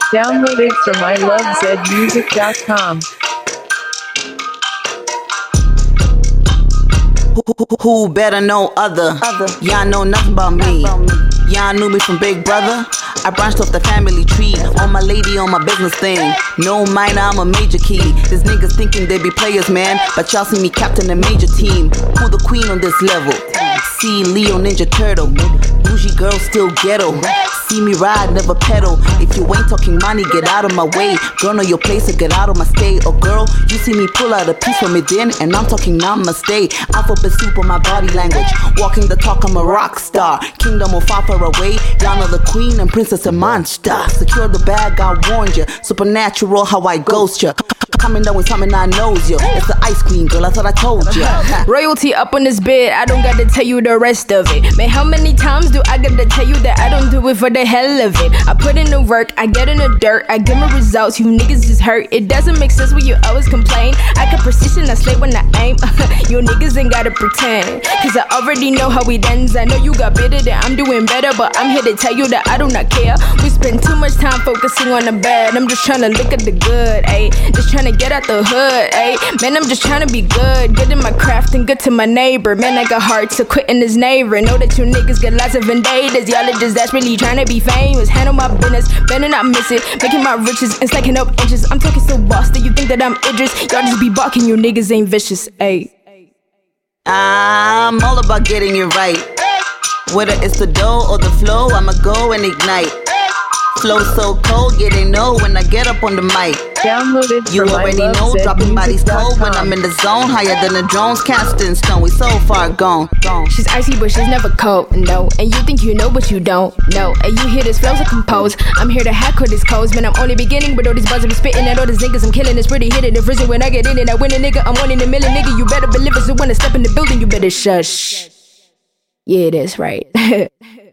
Download it from ilovezmusic.com. Who better know other? Y'all know nothing about me. Y'all knew me from Big Brother. I branched off the family tree. On my lady, on my business thing. No minor, I'm a major key. These niggas thinking they be players, man, but y'all see me captain a major team. Who the queen on this level? See Leo Ninja Turtle. Bougie girl still ghetto. See me ride, never pedal. If you ain't talking money, get out of my way. Girl, know your place or get out of my stay. Or girl, you see me pull out a piece from within, and I'm talking namaste. Alphabet soup on my body language. Walking the talk, I'm a rock star. Kingdom of far, far away. Y'all know the queen and princess a monster. Secure the bag, I warned ya. Supernatural, how I ghost ya. Coming down with something I knows you. It's the ice queen, girl, I thought I told ya. Royalty up on this bed, I don't gotta tell you the rest of it. Man, how many times do I gotta tell you that I don't do it for the hell of it? I put in the work, I get in the dirt, I get my results, you niggas just hurt. It doesn't make sense when you always complain. I can precision, I slay when I aim. You niggas ain't gotta pretend, cause I already know how it ends. I know you got bitter that I'm doing better, but I'm here to tell you that I do not care. We spend too much time focusing on the bad. I'm just trying to look at the good, ayy. Just trying to get out the hood, ayy. Man, I'm just trying to be good, good in my craft and good to my neighbor. Man, I got heart to quit in this neighbor. Know that you niggas get lots of vendettas. Y'all are just desperately trying to be famous. Handle my business, better not miss it. Making my riches and stacking up inches. I'm talking so boss that you think that I'm Idris. Y'all just be barking, you niggas ain't vicious, ayy. I'm all about getting it right. Whether it's the dough or the flow, I'ma go and ignite. Flow so cold, yeah, they know when I get up on the mic. Download it You from already know, dropping bodies cold when I'm in the zone. Higher than the drones, casting stone. We so far gone. She's icy, but she's never cold, no. And you think you know, but you don't know. And you hear this flows are composed. I'm here to hack with this codes, man. I'm only beginning with all these buzz. I'm spitting at all these niggas. I'm killing this pretty hitting the prison. When I get in it, I win a nigga. I'm 1 in a million, nigga. You better believe it. So when I step in the building, you better shush. Yeah, that's right.